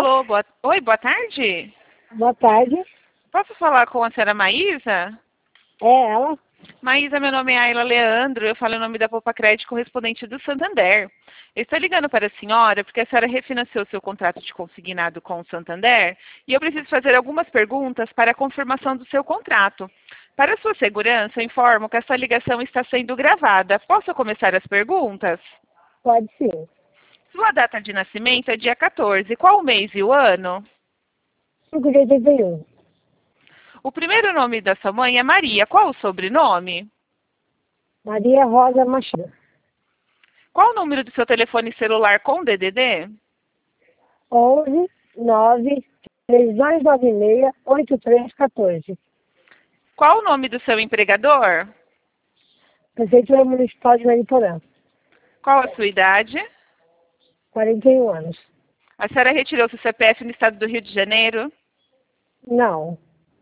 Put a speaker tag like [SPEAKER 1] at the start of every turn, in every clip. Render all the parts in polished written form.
[SPEAKER 1] Alô, oi, boa tarde.
[SPEAKER 2] Boa tarde.
[SPEAKER 1] Posso falar com a senhora Maísa?
[SPEAKER 2] É ela?
[SPEAKER 1] Maísa, meu nome é Ayla Leandro, eu falo em nome da Poupa Crédito correspondente do Santander. Eu estou ligando para a senhora porque a senhora refinanciou seu contrato de consignado com o Santander e eu preciso fazer algumas perguntas para a confirmação do seu contrato. Para sua segurança, eu informo que essa ligação está sendo gravada. Posso começar as perguntas?
[SPEAKER 2] Pode sim.
[SPEAKER 1] Sua data de nascimento é dia 14. Qual o mês e o ano?
[SPEAKER 2] 5 de 81.
[SPEAKER 1] O primeiro nome da sua mãe é Maria. Qual o sobrenome?
[SPEAKER 2] Maria Rosa Machado.
[SPEAKER 1] Qual o número do seu telefone celular com DDD?
[SPEAKER 2] 11 9 3296 8314.
[SPEAKER 1] Qual o nome do seu empregador?
[SPEAKER 2] Prefeitura Municipal de Mariporã.
[SPEAKER 1] Qual a sua idade?
[SPEAKER 2] 41 anos.
[SPEAKER 1] A senhora retirou seu CPF no estado do Rio de Janeiro?
[SPEAKER 2] Não.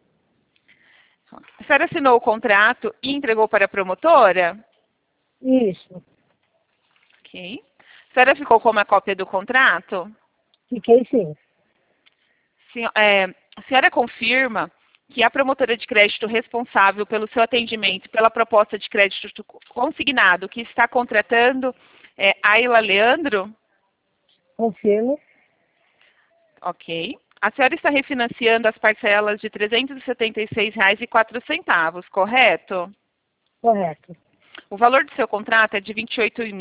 [SPEAKER 1] A senhora assinou o contrato e entregou para a promotora?
[SPEAKER 2] Isso.
[SPEAKER 1] Ok. A senhora ficou com uma cópia do contrato?
[SPEAKER 2] Fiquei sim.
[SPEAKER 1] A senhora confirma que a promotora de crédito responsável pelo seu atendimento, pela proposta de crédito consignado que está contratando é Ayla Leandro?
[SPEAKER 2] Confirmo.
[SPEAKER 1] Ok. A senhora está refinanciando as parcelas de R$ 376,04, correto?
[SPEAKER 2] Correto.
[SPEAKER 1] O valor do seu contrato é de R$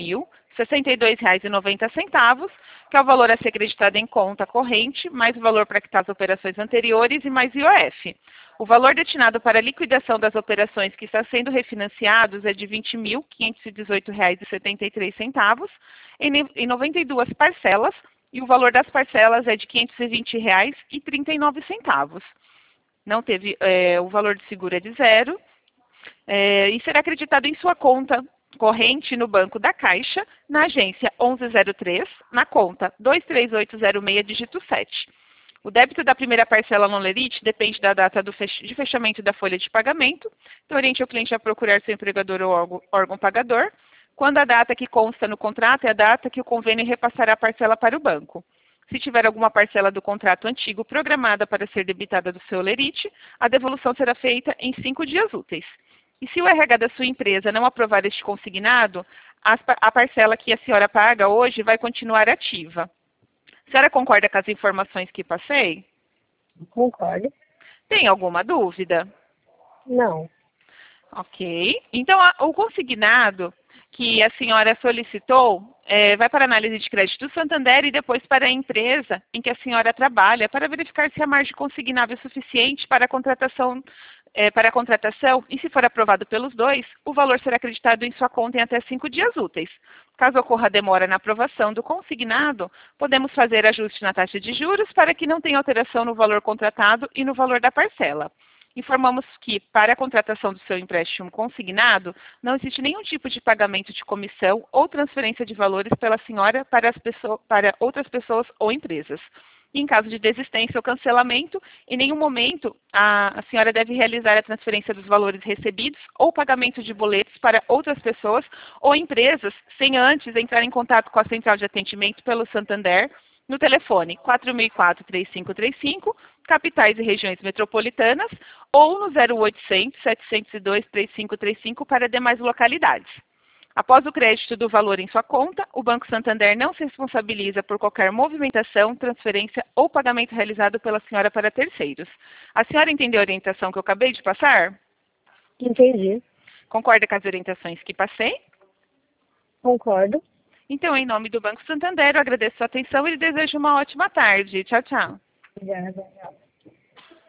[SPEAKER 1] 28.062,90, que é o valor a ser acreditado em conta corrente, mais o valor para quitar as operações anteriores e mais IOF. O valor destinado para a liquidação das operações que está sendo refinanciados é de R$ 20.518,73 em 92 parcelas, e o valor das parcelas é de R$ 520,39. Não teve, o valor de seguro é de zero. E será acreditado em sua conta corrente no Banco da Caixa, na agência 1103, na conta 23806, dígito 7. O débito da primeira parcela no lerite depende da data de fechamento da folha de pagamento, então oriente o cliente a procurar seu empregador ou órgão pagador, quando a data que consta no contrato é a data que o convênio repassará a parcela para o banco. Se tiver alguma parcela do contrato antigo programada para ser debitada do seu lerite, a devolução será feita em 5 dias úteis. E se o RH da sua empresa não aprovar este consignado, a parcela que a senhora paga hoje vai continuar ativa. A senhora concorda com as informações que passei?
[SPEAKER 2] Concordo.
[SPEAKER 1] Tem alguma dúvida?
[SPEAKER 2] Não.
[SPEAKER 1] Ok. Então, o consignado que a senhora solicitou vai para a análise de crédito do Santander e depois para a empresa em que a senhora trabalha para verificar se a margem consignável é suficiente para a contratação, e se for aprovado pelos dois, o valor será acreditado em sua conta em até 5 dias úteis. Caso ocorra demora na aprovação do consignado, podemos fazer ajuste na taxa de juros para que não tenha alteração no valor contratado e no valor da parcela. Informamos que, para a contratação do seu empréstimo consignado, não existe nenhum tipo de pagamento de comissão ou transferência de valores pela senhora para outras pessoas ou empresas. Em caso de desistência ou cancelamento, em nenhum momento a senhora deve realizar a transferência dos valores recebidos ou pagamento de boletos para outras pessoas ou empresas sem antes entrar em contato com a central de atendimento pelo Santander no telefone 4004-3535, capitais e regiões metropolitanas, ou no 0800-702-3535 para demais localidades. Após o crédito do valor em sua conta, o Banco Santander não se responsabiliza por qualquer movimentação, transferência ou pagamento realizado pela senhora para terceiros. A senhora entendeu a orientação que eu acabei de passar?
[SPEAKER 2] Entendi.
[SPEAKER 1] Concorda com as orientações que passei?
[SPEAKER 2] Concordo.
[SPEAKER 1] Então, em nome do Banco Santander, eu agradeço a sua atenção e lhe desejo uma ótima tarde. Tchau, tchau.
[SPEAKER 2] Obrigada.